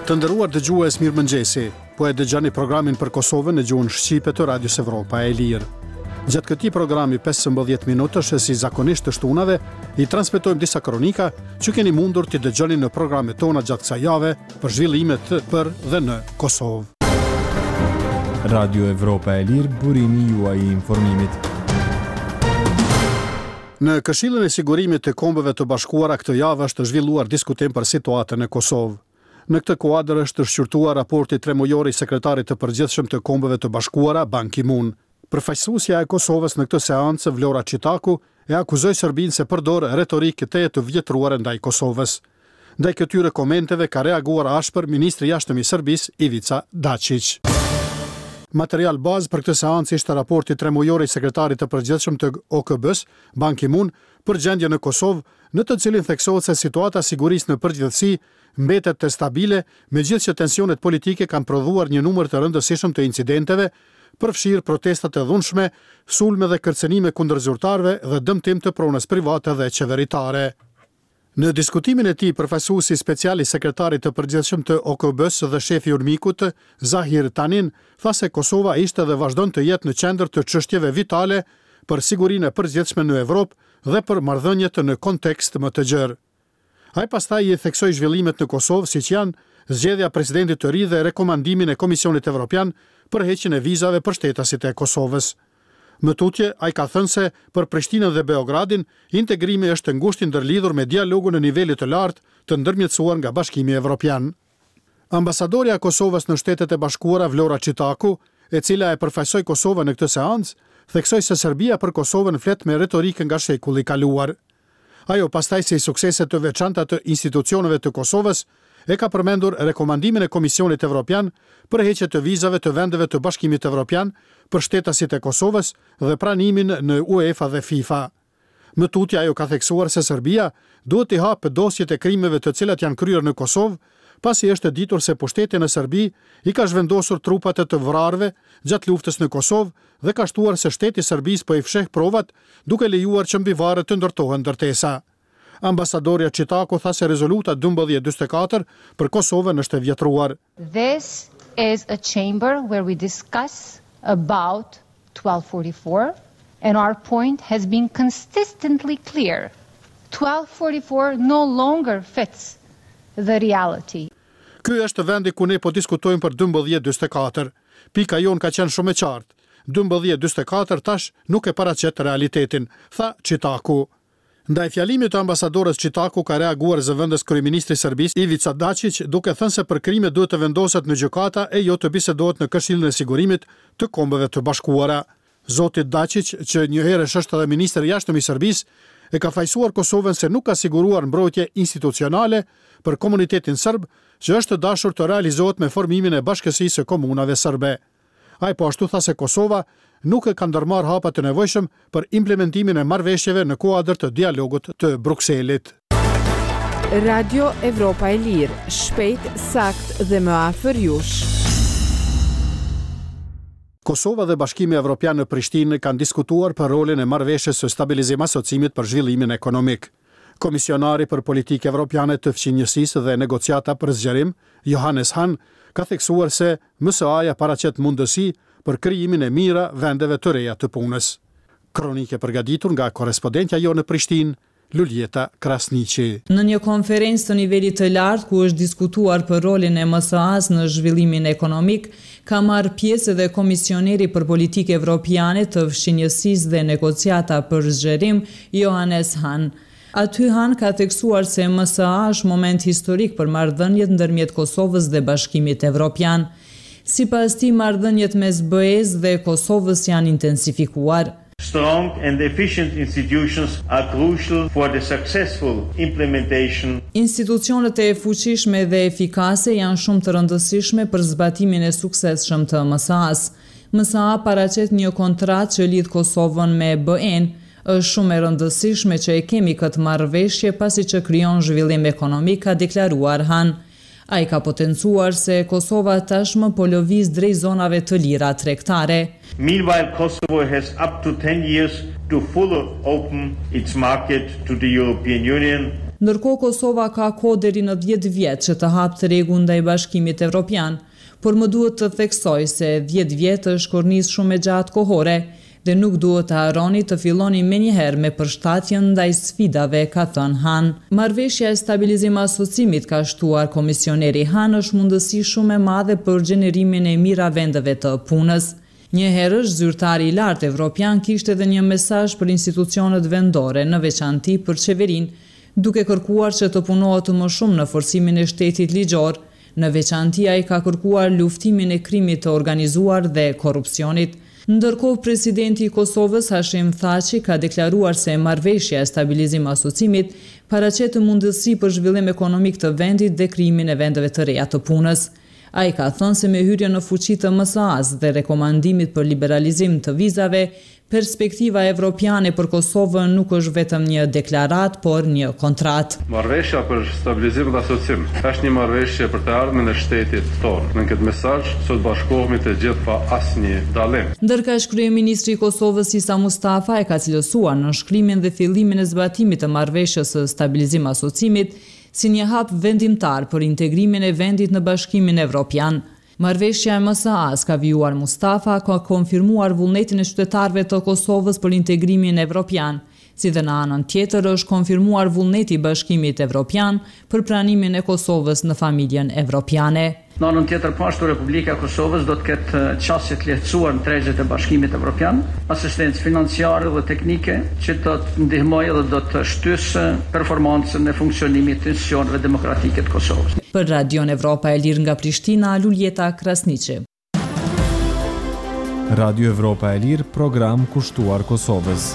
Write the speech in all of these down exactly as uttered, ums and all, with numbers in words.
Të nderuar dëgjues, mirëmëngjesi. Po e dëgjoni programin për Kosovën në gjuhën shqipe të Radios Evropa e Lirë. Gjatë këtij programi pesëmbëdhjetë minutash si zakonisht të shtunave, i transmetojmë disa kronika që keni mundur të dëgjoni në programet tona gjatë kësaj jave për zhvillimet për dhe në Kosovë. Radio Evropa e Lirë, burimi juaj i informimit. Në Këshillin e Sigurimit të Kombeve të Bashkuara këtë javë është zhvilluar diskutim për situatën në Kosovë. Në këtë kuadër është shqyrtuar raporti tremujor i sekretarit të përgjithshëm të Kombeve të Bashkuara, Ban Ki-moon. Përfaqësuesja e Kosovës në këtë seancë, Vlora Çitaku, e akuzoi Serbinë se përdor retorikë të të vjetruar ndaj Kosovës. Ndaj këtyre komenteve ka reaguar ashpër ministri i jashtëm i Serbisë, Ivica Dačić. Material bazë për këtë seancë ishte raporti tremujor i sekretarit të përgjithshëm të O K B-s, Ban Ki-moon, për gjendjen në Kosovë, në të cilin theksohet se situata sigurisë në përgjithësi mbetet të stabile, megjithëse që tensionet politike kanë prodhuar një numër të rëndësishëm të incidenteve, përfshirë protestat e dhunshme, sulme dhe kërcënime kundër zyrtarëve dhe dëmtim të pronës private dhe qeveritare. Në diskutimin e tij, përfaqësuesi special i sekretarit të përgjithshëm të O K B-s dhe shefi i Urmikut, Zahir Tanin, tha se Kosova ishte dhe vazhdon të jetë në qendër të çështjeve vitale për sigurinë e përgjithshme në Evropë dhe për marrëdhëniet në kontekst më të gjerë. Ai pastaj i theksoi zhvillimet në Kosovë, siç janë zgjedhja e presidentit të ri dhe rekomandimin e Komisionit Evropian për heqjen e vizave për shtetasit e Kosovës. Më tutje, ai ka thënë se për Prishtinën dhe Beogradin, integrimi është ngushtë i ndërlidhur me dialogun në nivele të lartë të ndërmjetësuar nga Bashkimi Evropian. Ambasadorja e Kosovës në Shtetet e Bashkuara, Vlora Çitaku, e cila e përfaqësoi Kosovën në këtë seancë, theksoi se Serbia për Kosovën flet me retorikë nga shekulli i kaluar. Ajo pastaj si suksese të veçanta të institucioneve të Kosovës, e ka përmendur rekomandimin e Komisionit Evropian për heqje të vizave të vendeve të Bashkimit Evropian për shtetasit e Kosovës dhe pranimin në UEFA dhe FIFA. Më tutje ajo ka theksuar se Serbia duhet të hapë dosjet e krimeve të cilat janë kryer në Kosovë, pasi është ditur se pushteti në Serbi i ka zhvendosur trupat e të vrarëve gjatë luftës në Kosovë dhe ka shtuar se shteti i Serbisë po i fsheh provat duke lejuar që mbi varre të ndërtohen ndërtesa. Ambasadorja Çitaku tha se rezoluta dymbëdhjetë dymbëdhjetë e katër për Kosovën është e vjetruar. This is a chamber where we discuss about twelve forty-four and our point has been consistently clear. twelve forty-four no longer fits the reality. Ky është vendi ku ne po diskutojmë për dymbëdhjetë dymbëdhjetë e katër. Pika jon ka qenë shumë e qartë. dymbëdhjetë dymbëdhjetë e katër tash nuk e paraqet realitetin, tha Çitaku. Ndaj fjalimit të ambasadorës Çitaku ka reaguar zëvendës kryeministri i Serbisë Ivica Dačić, duke thënë se për krime duhet të vendoset në gjykata e jo të bisedohet në Këshillin e Sigurimit të Kombeve të Bashkuara. Zoti Dačić, që një herë është edhe ministër i jashtëm i Serbisë, e ka fajsuar Kosovën se nuk ka siguruar mbrojtje institucionale për komunitetin serb, që është dashur të realizohet me formimin e Bashkësisë së Komunave Serbe. Ai po ashtu tha se Kosova nuk e ka ndërmarrë hapat të nevojshëm për implementimin e marrëveshjeve në kuadër të dialogut të Brukselit. Radio Evropa e Lirë, shpejt, sakt dhe më afër jush. Kosova dhe Bashkimi Evropian në Prishtinë kanë diskutuar për rolin e marrëveshjes së stabilizim asocimit për zhvillimin ekonomik. Komisionari për politikë evropiane të fqinjësisë dhe negociata për zgjerim, Johannes Hahn, ka theksuar se M S A-ja paraqet mundësi për krijimin e mira vendeve të reja të punës. Kronike përgatitur nga korrespondentja jo në Prishtinë, Luljeta Krasniqi. Në një konferencë të nivelit të lartë ku është diskutuar për rolin e M S A-s në zhvillimin ekonomik, ka marrë pjesë edhe komisioneri për politikë evropiane të fshinjësisë dhe negociata për zgjerim, Johannes Hahn. Aty Han ka theksuar se M S A është moment historik për marrëdhëniet ndërmjet Kosovës dhe Bashkimit Evropian. Sipas tij, marrëdhëniet mes B E-s dhe Kosovës janë intensifikuar. Strong and efficient institutions are crucial for the successful implementation. Institucionet e fuqishme dhe efikase janë shumë të rëndësishme për zbatimin e suksesshëm të M S A-s. M S A paraqet një kontratë që lidh Kosovën me B E-n. Është shumë e rëndësishme që e kemi këtë marrëveshje pasi që krijon zhvillim ekonomik, ka deklaruar Han. Ai ka potencuar se Kosova tashmë po lëviz drejt zonave të lira tregtare. Meanwhile, Kosovo has up to ten years to fully open its market to the European Union. Ndërkohë Kosova ka kohë deri në dhjetë vjet që të hapë rregull ndaj Bashkimit Evropian, por më duhet të theksoj se dhjetë vjet është kornizë shumë e gjatë kohore dhe nuk duhet të harroni të filloni menjëherë me përshtatjen ndaj sfidave, ka thënë Han. Marrëveshja e stabilizim asociimit, ka shtuar komisioneri Han, është mundësi shumë e madhe për gjenerimin e mira vendeve të punës. Një herësh zyrtari i lartë evropian kishte edhe një mesazh për institucionet vendore, në veçanti për qeverinë, duke kërkuar që të punohet më shumë në forcimin e shtetit ligjor. Në veçanti ai ka kërkuar luftimin e krimit të organizuar dhe korrupsionit. Ndërkohë, presidenti i Kosovës Hashim Thaçi ka deklaruar se marrëveshja e stabilizim asociimit paraqet mundësi për zhvillim ekonomik të vendit dhe krijimin e vendeve të reja të punës. Ai ka thënë se me hyrjen në fuqi të M S A-s dhe rekomandimit për liberalizim të vizave, perspektiva evropiane për Kosovën nuk është vetëm një deklarat, por një kontratë. Marrëveshja për stabilizim dhe asociim është një marrëveshje për të ardhmen e shtetit tonë. Në këtë mesazh sot bashkohemi të gjithë pa asnjë dallim. Ndërkaq kryeministri i Kosovës Isa Mustafa e ka cilësuar në shkrimin dhe fillimin e zbatimit të marrëveshjes së stabilizim asociimit si një hap vendimtar për integrimin e vendit në Bashkimin Evropian. Marrëveshja e M S A-s, ka vijuar Mustafa, ka konfirmuar vullnetin e qytetarëve të Kosovës për integrimin evropian, si dhe në anën tjetër është konfirmuar vullneti i Bashkimit Evropian për pranimin e Kosovës në familjen evropiane. Në anën tjetër, po ashtu Republika e Kosovës do të ketë qasje të lehtësuar në tregjet e Bashkimit Evropian, asistencë financiare dhe teknike që do të ndihmojë dhe do të shtysë performancën e funksionimit të institucioneve demokratike të Kosovës. Për Radion Evropa e Lirë nga Prishtina, Luljeta Krasniqi. Radio Evropa e Lirë, program kushtuar Kosovës.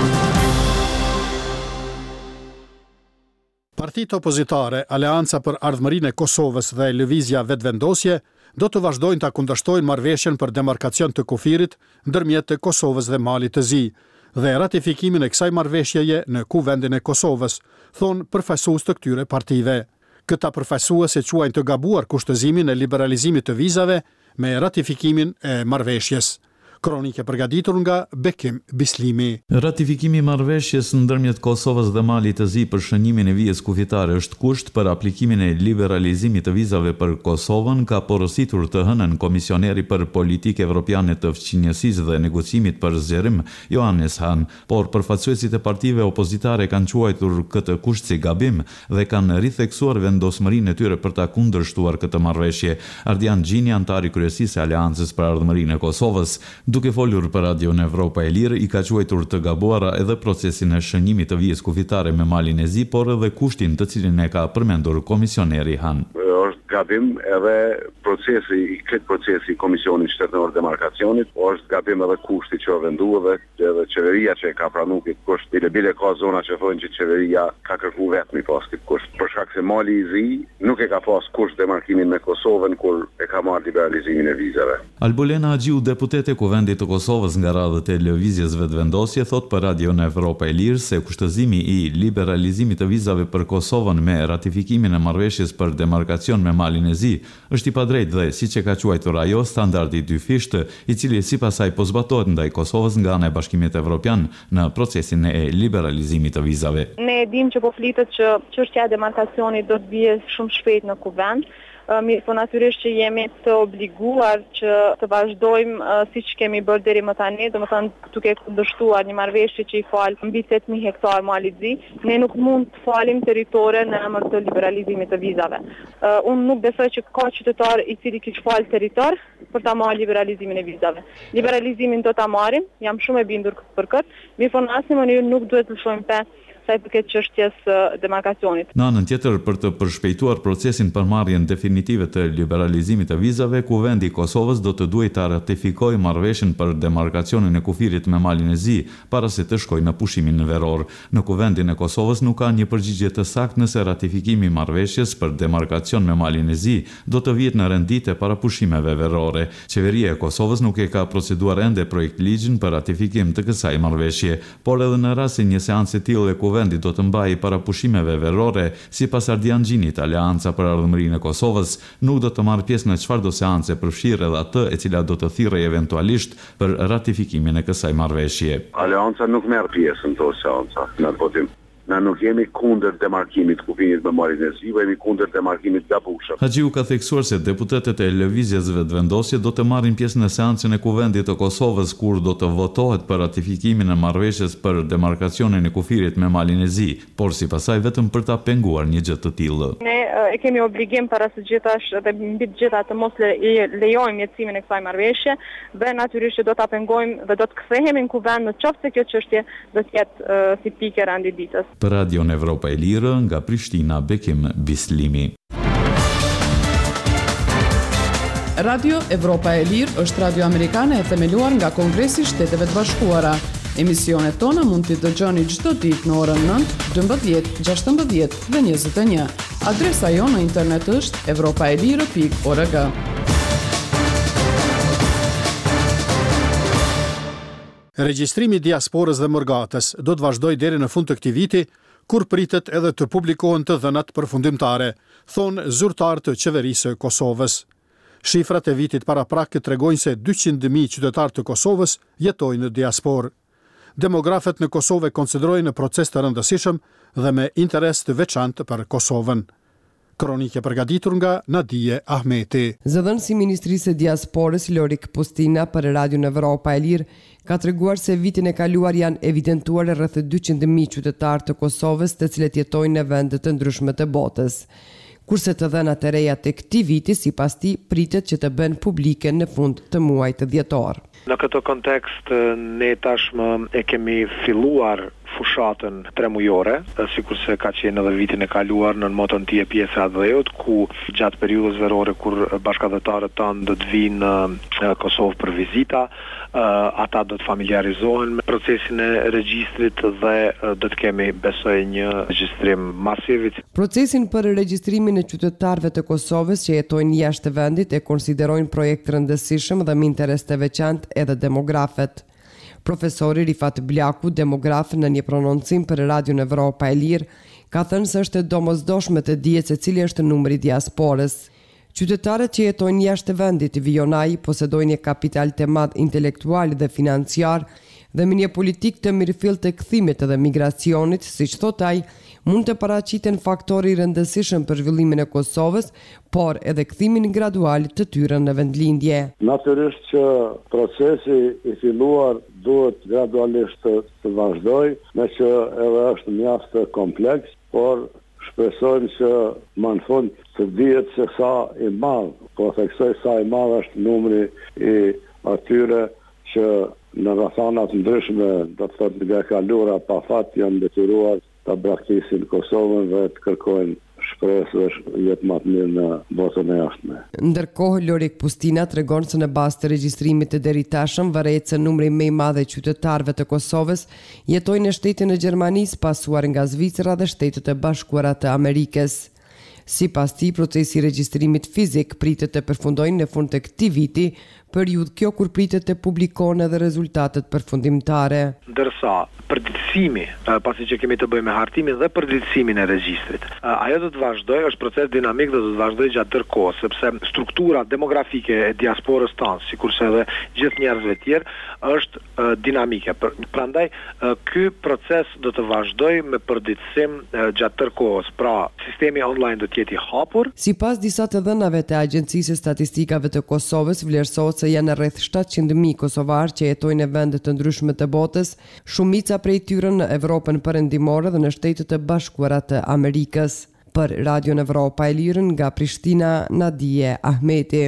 Partitë opozitare, Aleanca për Ardhmërinë e Kosovës dhe Lëvizja Vetvendosje do të vazhdojnë ta kundërshtojnë marrëveshjen për demarkacion të kufirit ndërmjet të Kosovës dhe Malit të Zi dhe ratifikimin e kësaj marrëveshjeje në Kuvendin e Kosovës, thonë përfaqësues të këtyre partive. Këta përfaqësues e quajnë të gabuar kushtëzimin e liberalizimit të vizave me ratifikimin e marrëveshjes. Kronike përgatitur nga Bekim Bislimi. Ratifikimi i marrëveshjes ndërmjet Kosovës dhe Malit të Zi për shënimin e vijës kufitare është kusht për aplikimin e liberalizimit të vizave për Kosovën, ka porositur të hënën komisioneri për politikë evropiane të fqinjësisë dhe negocimit për zgjerim, Johannes Hahn, por përfaqësuesit e partive opozitare kanë quajtur këtë kusht si gabim dhe kanë ritheksuar vendosmërinë e tyre për ta kundërshtuar këtë marrëveshje. Ardian Gjini, antari kryesisë e Aleancës për Ardhmërinë e Kosovës, duke folur për Radion Evropa e Lirë, i ka quajtur të gabuara edhe procesin e shënimit të vijës kufitare me Malin e Zi, por edhe kushtin të cilin e ka përmendur komisioneri Han. Është gabim edhe procesi, i këtë procesi i Komisionit Shtetëror Demarkacionit, është gabim edhe kushti që vendu edhe, edhe qeveria që ka pranuar këtë kusht. Bile bile ka zona që thonë që qeveria ka kërku vetëm i pas këtë kusht. Për shkak se Mali i Zi nuk e ka pas kusht demarkimin me Kosovën kur e ka marrë liberalizimin e vizave. Albulena Agjiu, deputete Kuvendit të Kosovës nga radhët e Lëvizjes Vetvendosje, thot për Radion Evropa e Lirë se kushtëzimi i liberalizimit të vizave për Kosovën me ratifikimin e marrëveshjes për demarkacion me Malin e Zi është i padrejtë dhe, siç e ka quajtur ajo, standardi dyfisht, i cili sipas saj po zbatohet ndaj Kosovës nga ana e Bashkimit Evropian në procesin e liberalizimit të vizave. Ne e dim që po flitet që çështja e demarkacionit do të bie shumë shpejt në Kuvend. Mirë, po natyrisht që jemi të obliguar që të vazhdojmë uh, si që kemi bërë deri më tani, do më thënë duke kundërshtuar një marrëveshje që i falë mbi tetë mijë hektar Malit Zi, ne nuk mund të falim territore në emër të liberalizimit të vizave. Uh, unë nuk besoj që ka qytetar i cili kish falë territor për ta marrë liberalizimin e vizave. Liberalizimin do ta marrim, jam shumë e bindur për këtë, mirë po në asnjë mënyrë nuk duhet të lëshojmë pe sa i përket çështjes demarkacionit. Në anën tjetër, për të përshpejtuar procesin për marrjen definitive të liberalizimit të vizave, Kuvendi i Kosovës do të duhet ta ratifikojë marrëveshjen për demarkacionin e kufirit me Malin e Zi para se të shkojë në pushimin veror. Në Kuvendin e Kosovës nuk ka një përgjigje të saktë nëse ratifikimi i marrëveshjes për demarkacion me Malin e Zi do të vihet në rendite para pushimeve verore. Qeveria e Kosovës nuk e ka proceduar ende projekt ligjin për ratifikim të kësaj marrëveshje, por edhe në rast se një seancë e tillë e Kuvendi do të mbajë para pushimeve verore, sipas Ardian Gjinit, Aleanca për Ardhmërinë e Kosovës nuk do të marrë pjesë në çfarëdo seance përfshirë edhe atë e cila do të thirrë eventualisht për ratifikimin e kësaj marrëveshje. Aleanca nuk merr pjesë në to seanca në votim. Na nuk jemi kundër demarkimit të kufirit me marrjen e zi, jemi kundër demarkimit gabueshëm. Haxhiu ka theksuar se deputetët e lëvizjeve të vendosje do të marrin pjesë në seancën e Kuvendit të Kosovës kur do të votohet për ratifikimin e marrëveshjes për demarkacionin e kufirit me malin e zi, por sipas saj vetëm për ta penguar një gjë të tillë. Ne e kemi obligim para së gjithash dhe mbi të gjitha të mos le, lejojmë jetësimin e kësaj marrëveshje, dhe natyrisht që do ta pengojmë dhe do të kthehemi në kuvend në qoftë se kjo çështje do të jetë uh, si pikë randi ditës. Për Radion Evropa e Lirë, nga Prishtina, Bekim Bislimi. Radio Evropa e Lirë është radio amerikane e themeluar nga Kongresi i Shteteve të Bashkuara. Emisionet tona mund t'i dëgjoni çdo ditë në orën nëntë, dymbëdhjetë, gjashtëmbëdhjetë dhe njëzet e një. Adresa jonë në internet është evropaelire pikë org. Regjistrimi i diasporës dhe mërgatës do të vazhdojë deri në fund të këtij viti, kur pritet edhe të publikohen të dhënat përfundimtare, thonë zyrtar të qeverisë së Kosovës. Shifrat e vitit paraprak tregojnë se dyqind mijë qytetarë të Kosovës jetojnë në diasporë. Demografët në Kosovë konsiderojnë në proces të rëndësishëm dhe me interes të veçantë për Kosovën. Kronike përgatitur nga Nadije Ahmeti. Zëdhënësi i Ministrisë së Diasporës Lorik Pustina për Radion Evropa e Lirë ka treguar se vitin e kaluar janë evidentuar rreth dyqind mijë qytetarë të Kosovës të cilët jetojnë në vende të ndryshme të botës. Kurse të dhënat e reja të këtij viti sipas tij pritet që të bëhen publike në fund të muajit dhjetor. Në këtë kontekst ne tashmë e kemi filluar fushatën tremujore, sikurse ka qenë edhe vitin e kaluar në moton tije pjesa e dheut, ku gjatë periudhës verore kur bashkëdhëtarët tanë do të vinë në Kosovë për vizita, ata do të familiarizohen me procesin e regjistrit dhe do të kemi besoj një regjistrim masiv. Procesin për regjistrimin e qytetarëve të Kosovës që jetojnë jashtë vendit e konsiderojnë projekt rëndësishëm dhe me interes të veçantë edhe demografët. Profesori Rifat Blaku, demograf, në një prononcim për Radion Evropa e Lirë, ka thënë se është domosdoshme të dihet se cili është numri i diasporës. Qytetarët që jetojnë jashtë vendit vionaj posedojnë një kapital të madh intelektual dhe financiar dhe me një politik të mirëfill të kthimit dhe migracionit, siç thot ai, mund të paraqiten faktori rëndësishëm për zhvillimin e Kosovës, por edhe kthimin gradual të tyre në vendlindje. Natyrisht që procesi i filluar duhet gradualisht të, të vazhdojë, me që edhe është mjaft kompleks, por shpresojmë që më në fund të dihet se sa i madh, po theksoj sa i madh është numri i atyre që në rrethanat ndryshme, do të thotë nga kalura pa fat janë detyruar ta braktisin Kosovën dhe të kërkojnë shpresë dhe jetë më të mirë në botën e jashtme. Ndërkohë, Lorik Pustina tregon se në bazë të regjistrimit të deritashëm varet se numri më i madh i qytetarëve të Kosovës jetojnë në shtetin e Gjermanisë, pasuar nga Zvicra dhe Shtetet e Bashkuara të Amerikës. Sipas tij, procesi i regjistrimit fizik pritet të përfundojë në fund të këtij viti, periudhë kjo kur pritet të publikohen edhe rezultatet përfundimtare. Ndërsa përditësimi, pasi që kemi të bëjmë me hartimin dhe përditësimin e regjistrit, ajo do të vazhdojë, është proces dinamik dhe do të vazhdojë gjatë tërë kohës, sepse struktura demografike e diasporës tonë, sikurse edhe gjithë njerëzve tjerë, është uh, dinamike. Prandaj uh, ky proces do të vazhdojë me përditësim uh, gjatë tërë kohës. Pra, sistemi online do të jetë i hapur. Sipas disa të dhënave të Agjencisë së Statistikave të Kosovës, vlerësohet se janë rreth shtatëqind mijë kosovarë që jetojnë në vende të ndryshme të botës, shumica prej tyre në Evropën Perëndimore dhe në Shtetet e Bashkuara të Amerikës. Për Radion Evropa e Lirë nga Prishtina, Nadije Ahmeti.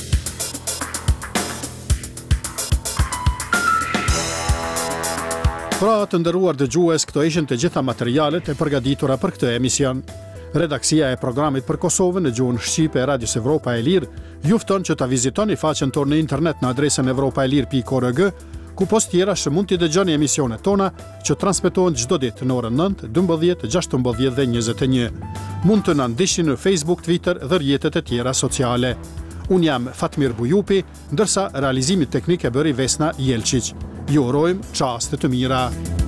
Pra të nderuar dëgjues, këto ishin të gjitha materialet e përgatitura për këtë emision. Redaksia e programit për Kosovën në gjuhën shqipe e Radios Evropa e Lirë ju fton që ta vizitoni faqen tonë në internet në adresën evropaelir pikë org, ku post tjera që mund t'i dëgjoni emisionet tona që transmetohen çdo ditë në orën nëntë, dymbëdhjetë, gjashtëmbëdhjetë dhe njëzet e një. Mund të na ndiqni në Facebook, Twitter dhe rrjetet e tjera sociale. Unë jam Fatmir Bujupi, ndërsa realizimit teknik e bëri Vesna Jelčić. Ju urojmë çaste të mira.